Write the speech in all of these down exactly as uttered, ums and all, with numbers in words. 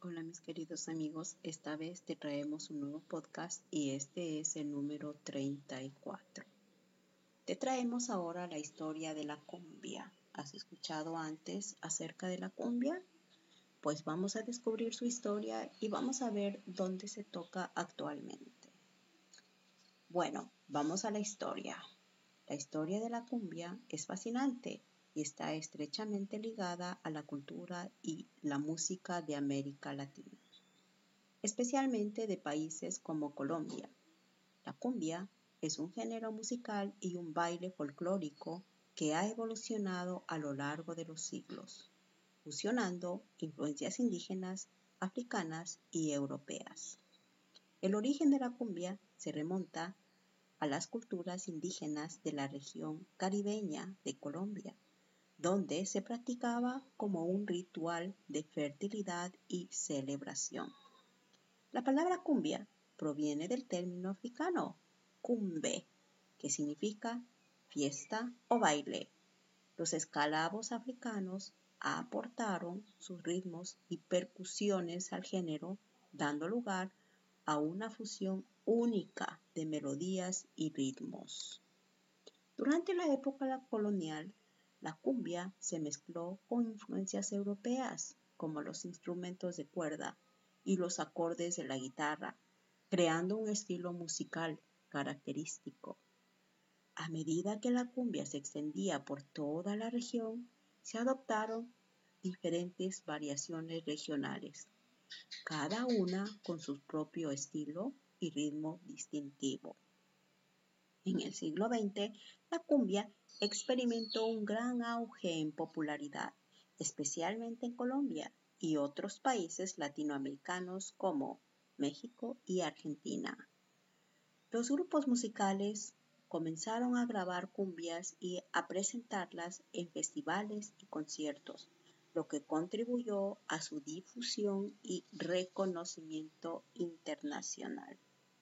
Hola mis queridos amigos, esta vez te traemos un nuevo podcast y este es el número treinta y cuatro. Te traemos ahora la historia de la cumbia. ¿Has escuchado antes acerca de la cumbia? Pues vamos a descubrir su historia y vamos a ver dónde se toca actualmente. Bueno, vamos a la historia. La historia de la cumbia es fascinante y está estrechamente ligada a la cultura y la música de América Latina, especialmente de países como Colombia. La cumbia es un género musical y un baile folclórico que ha evolucionado a lo largo de los siglos, fusionando influencias indígenas, africanas y europeas. El origen de la cumbia se remonta a las culturas indígenas de la región caribeña de Colombia, donde se practicaba como un ritual de fertilidad y celebración. La palabra cumbia proviene del término africano cumbe, que significa fiesta o baile. Los esclavos africanos aportaron sus ritmos y percusiones al género, dando lugar a una fusión única de melodías y ritmos. Durante la época colonial, la cumbia se mezcló con influencias europeas, como los instrumentos de cuerda y los acordes de la guitarra, creando un estilo musical característico. A medida que la cumbia se extendía por toda la región, se adoptaron diferentes variaciones regionales, cada una con su propio estilo y ritmo distintivo. En el siglo veinte, la cumbia experimentó un gran auge en popularidad, especialmente en Colombia y otros países latinoamericanos como México y Argentina. Los grupos musicales comenzaron a grabar cumbias y a presentarlas en festivales y conciertos, lo que contribuyó a su difusión y reconocimiento internacional.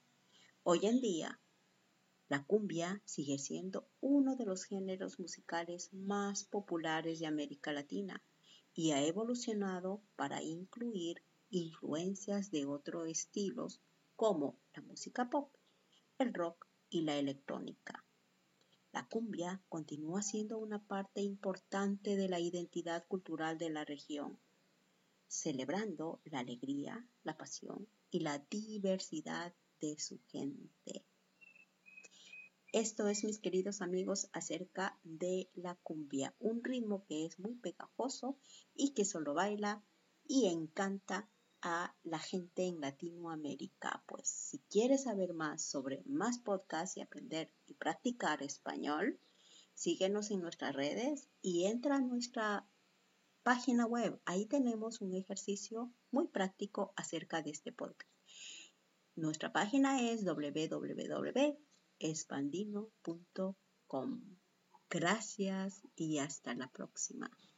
Hoy en día, la cumbia sigue siendo uno de los géneros musicales más populares de América Latina y ha evolucionado para incluir influencias de otros estilos como la música pop, el rock y la electrónica. La cumbia continúa siendo una parte importante de la identidad cultural de la región, celebrando la alegría, la pasión y la diversidad de su gente. Esto es, mis queridos amigos, acerca de la cumbia, un ritmo que es muy pegajoso y que solo baila y encanta a la gente en Latinoamérica. Pues si quieres saber más sobre más podcasts y aprender y practicar español, síguenos en nuestras redes y entra a nuestra página web. Ahí tenemos un ejercicio muy práctico acerca de este podcast. Nuestra página es doble u doble u doble u punto espandino punto com. Gracias y hasta la próxima.